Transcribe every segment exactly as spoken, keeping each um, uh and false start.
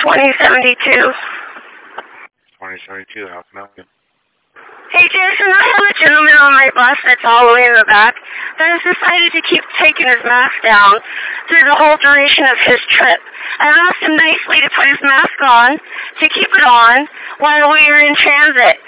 twenty seventy-two. twenty seventy-two, how can I help you? Hey, Jason, I have a gentleman on my bus that's all the way in the back that has decided to keep taking his mask down through the whole duration of his trip. I asked him nicely to put his mask on, to keep it on, while we are in transit.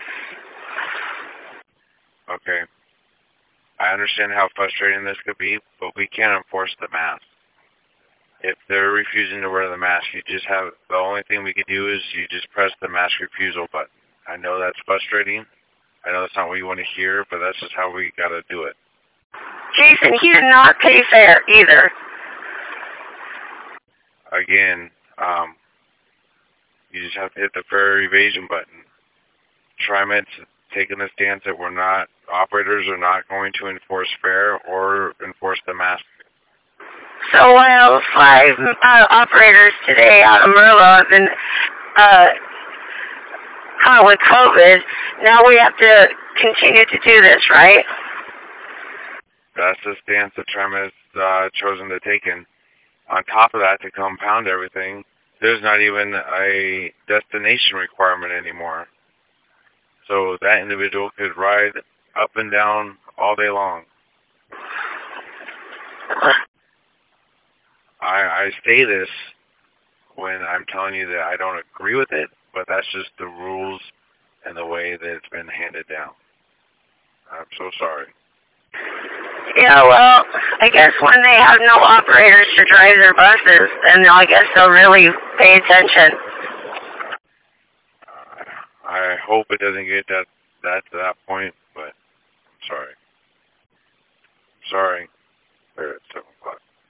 Okay. I understand how frustrating this could be, but we can't enforce the mask. If they're refusing to wear the mask, you just have, the only thing we can do is you just press the mask refusal button. I know that's frustrating. I know that's not what you want to hear, but that's just how we gotta do it. Jason, he did not pay fare either. Again, um, you just have to hit the fare evasion button. TriMet's taking the stance that we're not, operators are not going to enforce fare or enforce the mask. So while five uh, operators today out of Merlo have been uh, caught with COVID, now we have to continue to do this, right? That's the stance that TriMet has uh, chosen to take in. On top of that, to compound everything, there's not even a destination requirement anymore. So that individual could ride up and down all day long. I, I say this when I'm telling you that I don't agree with it, but that's just the rules and the way that it's been handed down. I'm so sorry. Yeah, well, I guess when they have no operators to drive their buses, then I guess they'll really pay attention. Uh, I hope it doesn't get that, that to that point, but I'm sorry. Sorry. So.